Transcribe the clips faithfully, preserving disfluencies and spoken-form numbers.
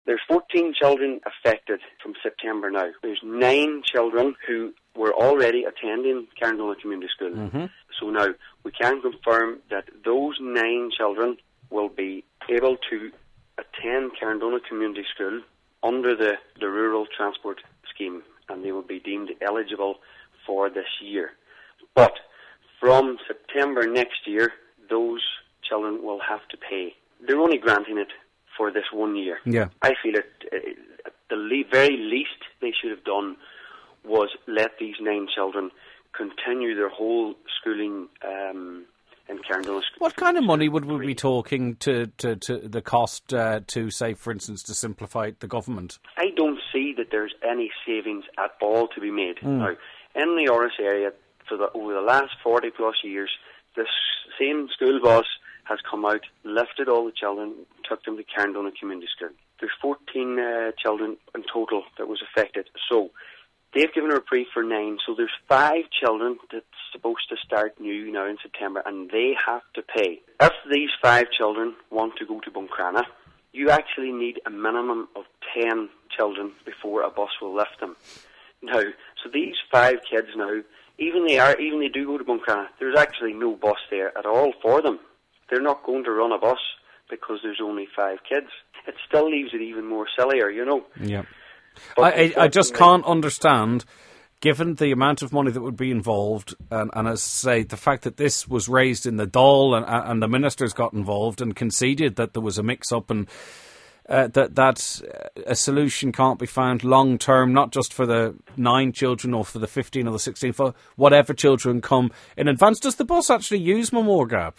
There's fourteen children affected from September now. There's nine children who were already attending Carndonagh Community School. Mm-hmm. So now we can confirm that those nine children will be able to attend Carndonagh Community School under the, the Rural Transport Scheme, and they will be deemed eligible for this year. But from September next year, those children will have to pay. They're only granting it for this one year. Yeah. I feel it, uh, at the le- very least they should have done was let these nine children continue their whole schooling um, in Carndonagh. What kind of money would we be talking to, to, to the cost uh, to, say, for instance, to simplify the government? I don't see that there's any savings at all to be made. Mm. Now, in the Oris area, for the, over the last forty plus years, this same school bus has come out, lifted all the children, took them to Carndonagh Community School. There's fourteen uh, children in total that was affected. So they've given a reprieve for nine. So there's five children that's supposed to start new now in September, and they have to pay. If these five children want to go to Buncrana, you actually need a minimum of ten children before a bus will lift them. Now, so these five kids now, even they are, even they do go to Buncrana, there's actually no bus there at all for them. They're not going to run a bus because there's only five kids. It still leaves it even more sillier, you know. Yeah. I, I, I just can't understand, given the amount of money that would be involved, and, and as I say, the fact that this was raised in the Dáil and, and the ministers got involved and conceded that there was a mix-up and uh, that, that a solution can't be found long-term, not just for the nine children or for the fifteen or the sixteen, for whatever children come in advance. Does the bus actually use Mamore Gap?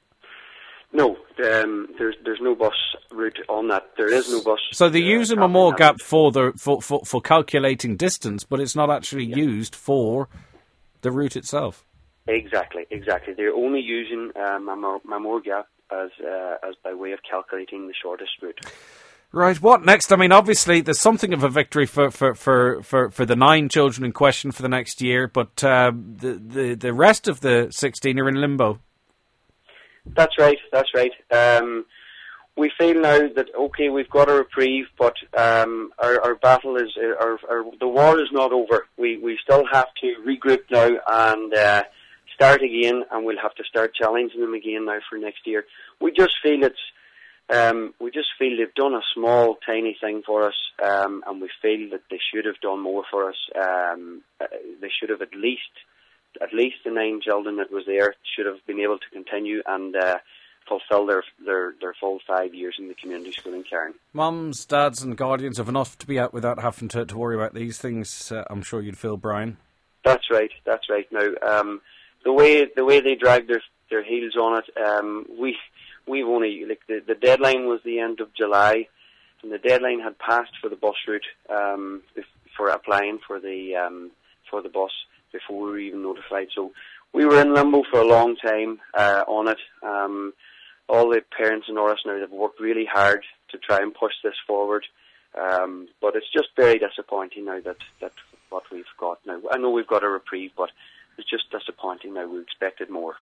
No, um, there's there's no bus route on that. There is no bus. So they use uh, a Mamore Gap for the for, for, for calculating distance, but it's not actually yeah. used for the route itself. Exactly, exactly. They're only using uh, Mamore, Mamore Gap as uh, as by way of calculating the shortest route. Right, what next? I mean, obviously, there's something of a victory for, for, for, for, for the nine children in question for the next year, but uh, the, the the rest of the sixteen are in limbo. That's right, that's right. Um, we feel now that, okay, we've got a reprieve, but um, our, our battle is, our, our, the war is not over. We we still have to regroup now and uh, start again, and we'll have to start challenging them again now for next year. We just feel it's, um, we just feel they've done a small, tiny thing for us, um, and we feel that they should have done more for us. Um, uh, they should have at least... At least the nine children that was there should have been able to continue and uh, fulfil their, their, their full five years in the community school in Cairn. Mums, dads and guardians have enough to be out without having to, to worry about these things, uh, I'm sure you'd feel, Brian. That's right, that's right. Now, um, the way the way they drag their their heels on it, um, we, we've only, like the, the deadline was the end of July, and the deadline had passed for the bus route, um, for applying for the um, for the bus, before we were even notified. So we were in limbo for a long time uh, on it. Um, all the parents in Oris now have worked really hard to try and push this forward. Um, but it's just very disappointing now that, that what we've got now. I know we've got a reprieve, but it's just disappointing now. We expected more.